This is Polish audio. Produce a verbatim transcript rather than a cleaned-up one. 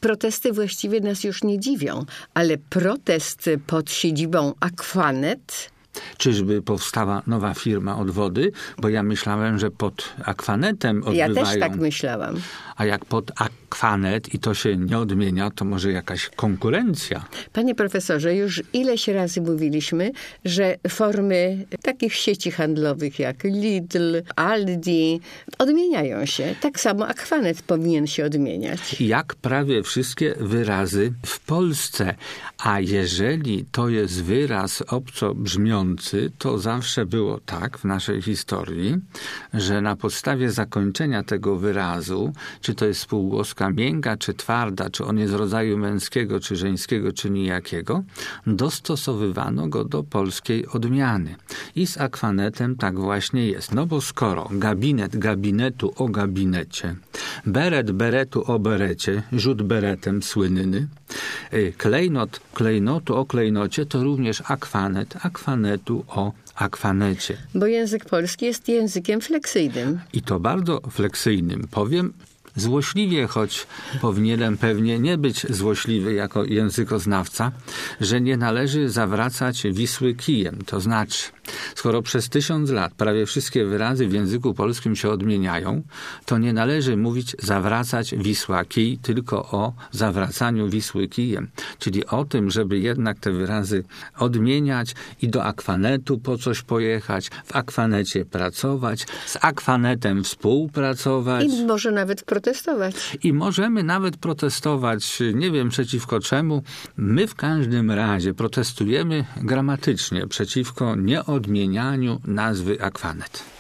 protesty właściwie nas już nie dziwią, ale protest pod siedzibą Aquanet... Czyżby powstała nowa firma od wody? Bo ja myślałem, że pod Aquanetem odbywają... Ja też tak myślałam. A jak pod Aquanet i to się nie odmienia, to może jakaś konkurencja? Panie profesorze, już ileś razy mówiliśmy, że formy takich sieci handlowych jak Lidl, Aldi odmieniają się. Tak samo Aquanet powinien się odmieniać. Jak prawie wszystkie wyrazy w Polsce. A jeżeli to jest wyraz obco brzmiący, to zawsze było tak w naszej historii, że na podstawie zakończenia tego wyrazu, czy to jest spółgłoska miękka, czy twarda, czy on jest rodzaju męskiego, czy żeńskiego, czy nijakiego, dostosowywano go do polskiej odmiany. I z Aquanetem tak właśnie jest. No bo skoro gabinet gabinetu o gabinecie, beret beretu o berecie, rzut beretem słynny, klejnot klejnotu o klejnocie, to również Aquanet Aquanetu o Aquanecie. Bo język polski jest językiem fleksyjnym. I to bardzo fleksyjnym. Powiem złośliwie, choć powinienem pewnie nie być złośliwy jako językoznawca, że nie należy zawracać Wisły kijem. To znaczy, skoro przez tysiąc lat prawie wszystkie wyrazy w języku polskim się odmieniają, to nie należy mówić zawracać Wisła kij, tylko o zawracaniu Wisły kijem. Czyli o tym, żeby jednak te wyrazy odmieniać i do Aquanetu po coś pojechać, w Aquanecie pracować, z Aquanetem współpracować. I może nawet protestować. I możemy nawet protestować, nie wiem przeciwko czemu. My w każdym razie protestujemy gramatycznie przeciwko nieodmienianiu nazwy Aquanet.